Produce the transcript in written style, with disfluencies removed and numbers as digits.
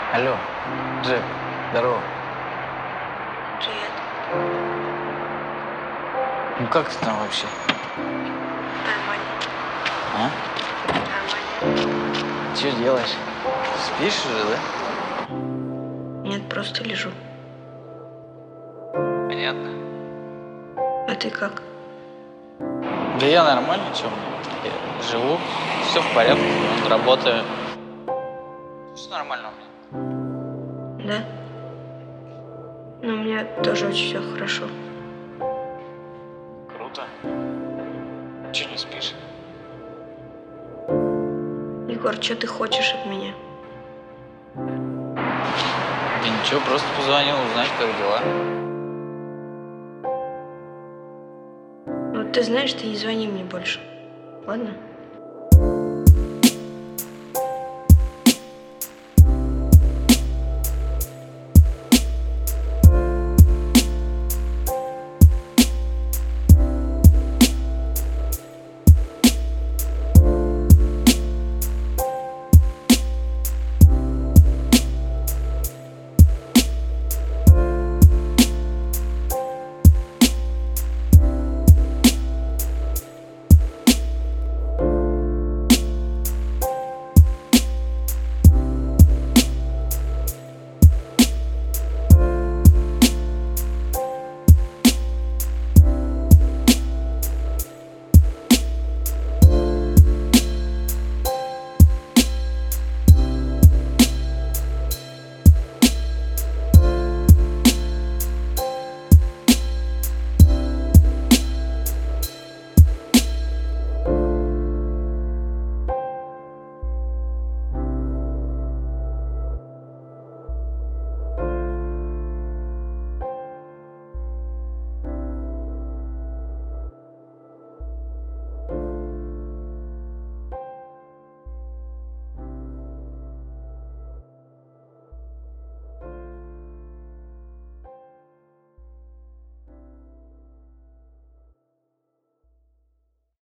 Алло, Джек, здорово. Привет. Ну как ты там вообще? Нормально. А? Нормально. Что делаешь? Спишь уже, да? Нет, просто лежу. Понятно. А ты как? Да я нормально, что мне? Я живу, все в порядке, вон, работаю. Все нормально у меня. Да? Ну, у меня тоже очень все хорошо. Круто. Че не спишь? Егор, что ты хочешь от меня? Да ничего, просто позвонил узнать, как дела. Ну, ты знаешь, ты не звони мне больше. Ладно?